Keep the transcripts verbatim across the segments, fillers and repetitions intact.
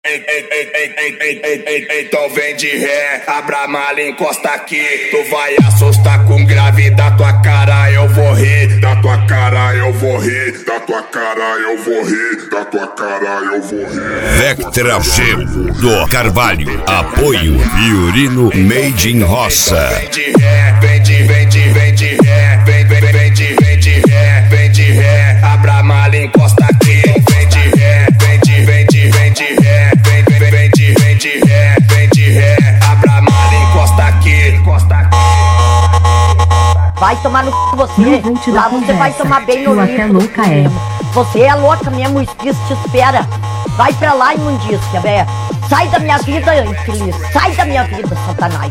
Ei, ei, ei, ei, ei, ei, ei, ei, ei, então vem de ré, abra a mala, encosta aqui. Tu vai assustar com grave, da tua cara eu vou rir. Da tua cara eu vou rir, da tua cara eu vou rir, da tua cara eu vou rir. Vectra Gel do Carvalho, apoio Fiorino Made in Roça. Vem de ré, vem de, vem de, vem de ré, vem, vem, vem de, vem de ré, vem de ré, abra a mala, encosta aqui. Vem de ré, vem de, vem de, vem de ré. Vem, vem, vem de, vem de ré, vem de ré, abra a mala, encosta aqui, encosta aqui. Vai tomar no c... você, lá você vai tomar bem no até louca é. Você é louca mesmo, o espírito te espera. Vai pra lá, imundícia, véia. Sai da minha vida, infeliz. Sai da minha vida, Satanás.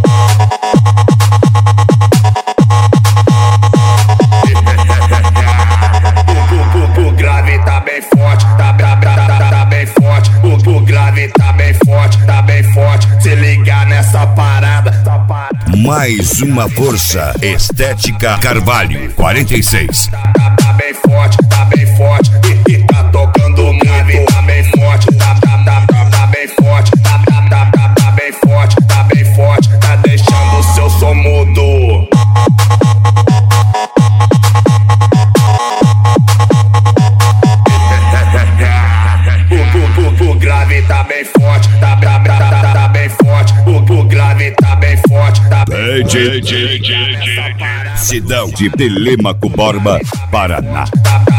O grave tá bem forte, tá, tá, tá, tá, tá bem forte. O, o grave tá bem forte, tá bem forte. Se ligar nessa parada, essa parada. Mais uma força, Estética Carvalho, quarenta e seis. Tá, tá, tá bem forte, tá bem forte. E, e tá tocando o grave, tá bem forte. Tá, tá, tá, tá, tá bem forte. Tá, tá, tá, tá, tá bem forte, tá bem forte. Tá deixando o seu som mudo. O grave tá bem forte, tá, tá, tá, tá, tá bem forte. O, o grave tá bem forte, tá bem forte. Cidão de Telêmaco Borba, Paraná. Tá, tá,